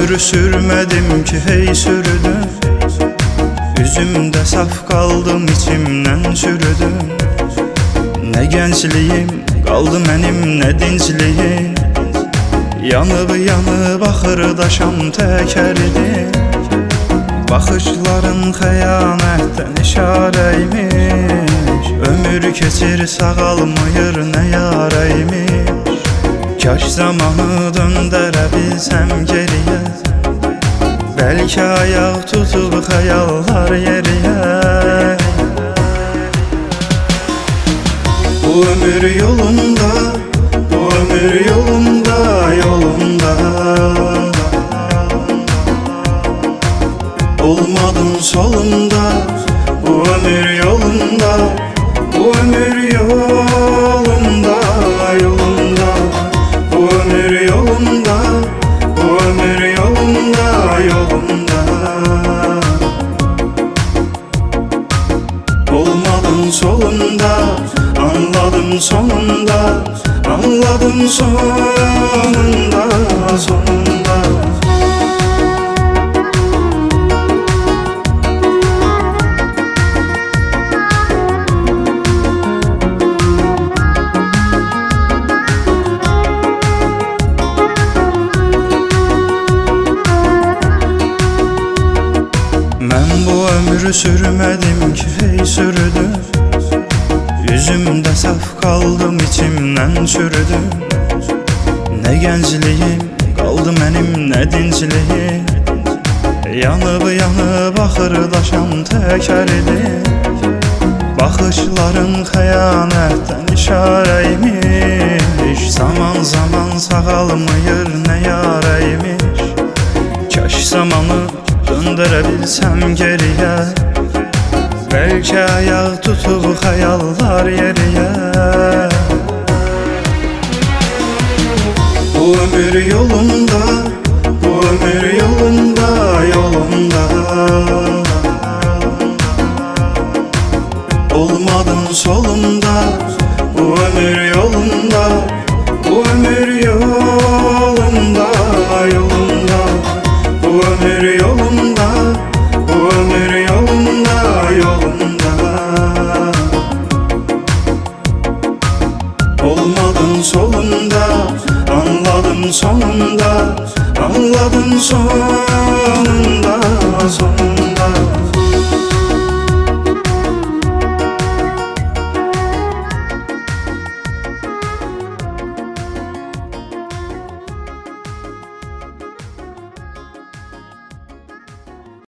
ömür sürmedim ki hey sürdüm. Üzümde saf kaldım, içimden çürüdüm. Ne gençliğim kaldı benim, ne dincliğim. Yanıb yanıb axır daşam təkərdi. Baxışların xəyanətdən işarəymiş. Ömür keçir sağalmayır nə yaraymış. Kaş zamanı döndərə bilsəm geriyə. Bəlkə ayaq tutub xəyallar yeriyə. Bu ömür yolunda, bu ömür yolunda, yolunda olmadın solunda. Bu ömür yolunda, bu ömür yolunda, yolunda. Bu ömür yolunda, bu ömür yolunda, yolunda olmadın solunda. Anladım sonunda, anladım sonunda, sonunda. Mən bu ömrü sürmədim ki hey sürdüm. Yüzümdə saf qaldım, içimdən çürüdüm. Nə gəncliyim qaldı mənim, nə dincliyim. Yanıb yanıb axır daşam təkərdi. Baxışların xəyanətdən işarəymiş. Zaman zaman sağalmayır nə yaraymış. Kaş zamanı döndərə bilsəm geriyə. Bəlkə ayaq tutub xəyallar yeriyə. Bu ömür yolunda, bu ömür yolunda, yolunda olmadın solunda. Bu ömür yolunda, bu ömür yolunda, yolunda. Bu ömür yolunda, bu ömür yolunda, yolunda olmadın solunda. Anladım sonunda, anladım sonunda, sonunda.